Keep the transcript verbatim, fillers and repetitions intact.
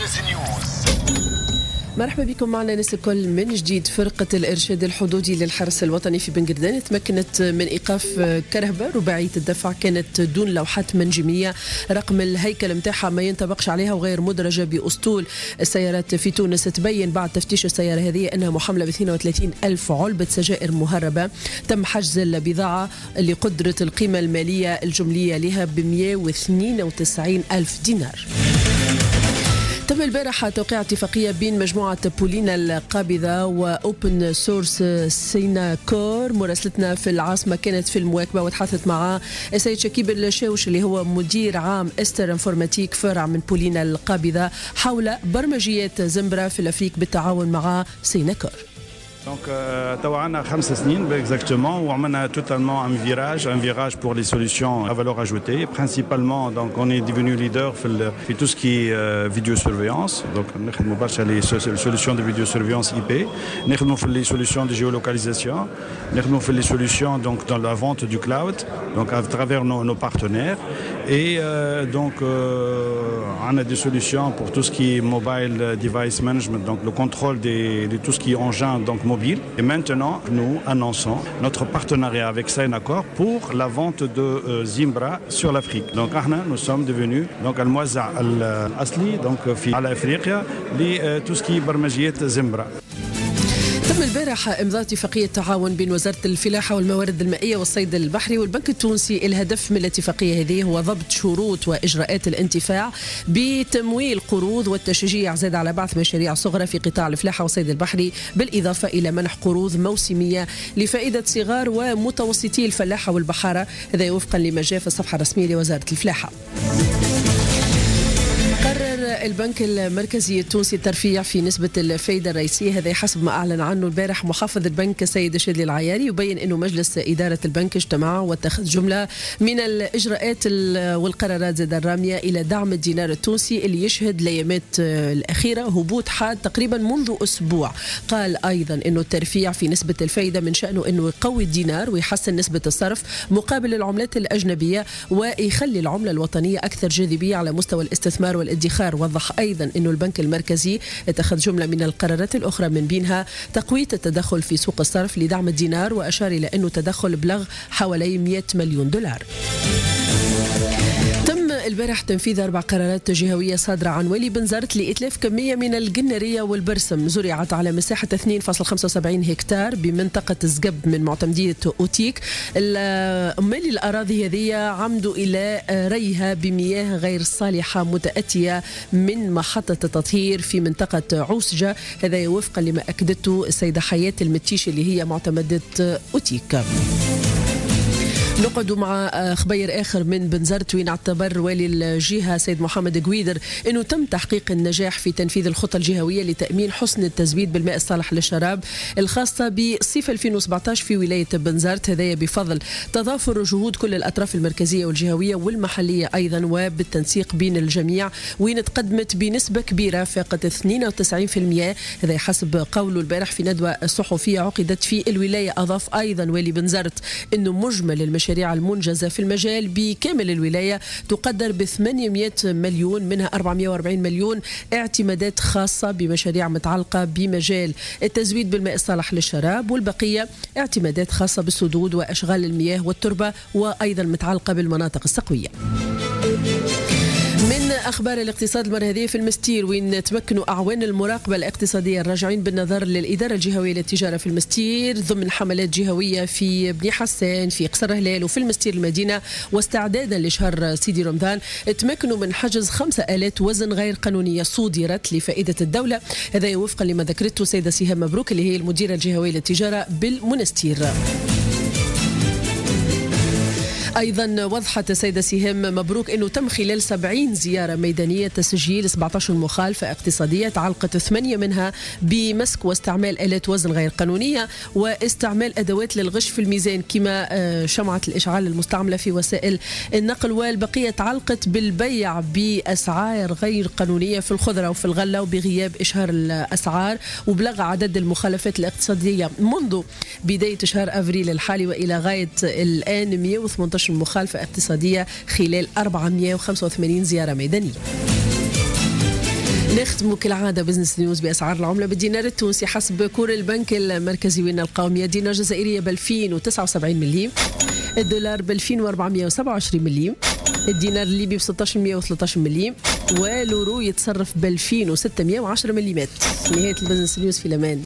تونس نيوز. مرحبا بكم معنا ناس الكل من جديد. فرقة الإرشاد الحدودي للحرس الوطني في بنقردان تمكنت من إيقاف كرهبة رباعية الدفع كانت دون لوحات منجمية، رقم الهيكل متاعها ما ينطبقش عليها وغير مدرجة بأسطول السيارات في تونس. تبين بعد تفتيش السيارة هذه أنها محملة ب اثنين وثلاثين ألف علبة سجائر مهربة. تم حجز البضاعة اللي قدرة القيمة المالية الجملية لها ب مئة واثنين وتسعين ألف دينار. تم البارحة توقيع اتفاقية بين مجموعة بولينا القابضة وأوبن سورس سيناكور. مراسلتنا في العاصمة كانت في المواكبة وتحدثت مع السيد شكيب الشاوش اللي هو مدير عام استر انفورماتيك فرع من بولينا القابضة حول برمجيات زمبرة في الأفريق بالتعاون مع سيناكور. Donc, توا عندنا خمس سنين exactement وعملنا totalement un virage, un virage pour les solutions à valeur ajoutée. Principalement, donc, on est devenu leader في في tout ce qui est euh, vidéosurveillance. Donc, نخدموا برشا les solutions de vidéosurveillance I P. نخدموا في les solutions de géolocalisation. نخدموا في les solutions donc dans la vente du cloud, donc à travers nos, nos partenaires. Et euh, donc, euh, on a des solutions pour tout ce qui est mobile device management, donc le contrôle des, de tout ce qui est engin donc mobile. Et maintenant, nous annonçons notre partenariat avec Synacor pour la vente de euh, Zimbra sur l'Afrique. Donc, nous sommes devenus donc الموزع الأصلي donc في على أفريقيا لتو سكي برمجيات زمبرا. تم البارحة إمضاء اتفاقية تعاون بين وزارة الفلاحة والموارد المائية والصيد البحري والبنك التونسي. الهدف من الاتفاقية هذه هو ضبط شروط وإجراءات الانتفاع بتمويل قروض والتشجيع زاد على بعث مشاريع صغرى في قطاع الفلاحة والصيد البحري، بالإضافة إلى منح قروض موسمية لفائدة صغار ومتوسطي الفلاحة والبحارة، هذا وفقا لما جاء في الصفحة الرسمية لوزارة الفلاحة. البنك المركزي التونسي الترفيع في نسبة الفائدة الرئيسية، هذا حسب ما أعلن عنه البارح محافظ البنك السيد الشادلي العياري. يبين أنه مجلس إدارة البنك اجتمع واتخذ جملة من الإجراءات والقرارات زاد الرامية إلى دعم الدينار التونسي اللي يشهد الأيامات الأخيرة هبوط حاد تقريبا منذ أسبوع. قال أيضا أنه الترفيع في نسبة الفائدة من شأنه أنه يقوي الدينار ويحسن نسبة الصرف مقابل العملات الأجنبية ويخلي العملة الوطنية أكثر جاذبية على مستوى الاستثمار والادخار. وضح أيضا أن البنك المركزي اتخذ جملة من القرارات الأخرى من بينها تقوية التدخل في سوق الصرف لدعم الدينار، وأشار إلى أنه تدخل بلغ حوالي مئة مليون دولار. تم البارح تنفيذ أربع قرارات جهوية صادرة عن والي بنزرت لإتلاف كمية من القنارية والبرسم زرعت على مساحة اثنين فاصلة خمسة وسبعين هكتار بمنطقة زقب من معتمدية أوتيك. مالي الأراضي هذه عمدوا إلى ريها بمياه غير صالحة متأتية من محطة التطهير في منطقة عوسجة، هذا وفقا لما أكدته السيدة حياة المتيش اللي هي معتمدة أوتيك. نقعد مع خبير آخر من بنزرت وين اعتبر والي الجهة سيد محمد قويدر أنه تم تحقيق النجاح في تنفيذ الخطة الجهوية لتأمين حسن التزويد بالماء الصالح للشراب الخاصة بصيف ألفين وسبعة عشر في ولاية بنزرت، هذا بفضل تضافر جهود كل الأطراف المركزية والجهوية والمحلية أيضا وبالتنسيق بين الجميع، وين تقدمت بنسبة كبيرة فاقت اثنين وتسعين بالمئة، هذا حسب قوله البارح في ندوة صحفية عقدت في الولاية. أضاف أيضا والي بنزرت أنه مجمل المشاريع المشاريع المنجزة في المجال بكامل الولاية تقدر ب ثمانمئة مليون، منها أربعمئة وأربعين مليون اعتمادات خاصة بمشاريع متعلقة بمجال التزويد بالماء الصالح للشراب، والبقية اعتمادات خاصة بالسدود وأشغال المياه والتربة وأيضا متعلقة بالمناطق السقوية. من أخبار الاقتصاد المرة هذه في المستير وين تمكنوا أعوان المراقبة الاقتصادية الراجعين بالنظر للإدارة الجهوية للتجارة في المستير ضمن حملات جهوية في بني حسان في قصر هلال وفي المستير المدينة واستعدادا لشهر سيدي رمضان، تمكنوا من حجز خمسة آلات وزن غير قانونية صودرت لفائدة الدولة، هذا وفقا لما ذكرته السيدة سهام مبروك اللي هي المديرة الجهوية للتجارة بالمنستير. أيضا وضحت السيدة سهام مبروك أنه تم خلال سبعين زيارة ميدانية تسجيل سبعة عشر مخالفة اقتصادية تعلقت ثمانية منها بمسك واستعمال آلات وزن غير قانونية واستعمال أدوات للغش في الميزان كما شمعة الإشعال المستعملة في وسائل النقل، والبقية تعلقت بالبيع بأسعار غير قانونية في الخضرة وفي الغلة وبغياب إشهار الأسعار، وبلغ عدد المخالفات الاقتصادية منذ بداية شهر أفريل الحالي وإلى غاية الآن مئة وثمانية عشر مخالفة اقتصادية خلال أربعمئة وخمسة وثمانين زيارة ميدانية. نختم كالعاده بزنس نيوز باسعار العمله بالدينار التونسي حسب كور البنك المركزي وين القوميه، دينار جزائريه ب ألفين وتسعة وسبعين مليم، الدولار ب ألفين وأربعمائة وسبعة وعشرين مليم، الدينار الليبي ب ستة عشر مئة وثلاثة عشر مليم، والورو يتصرف ب ألفين وستمائة وعشرة مليمات. نهايه البزنس نيوز في الامان.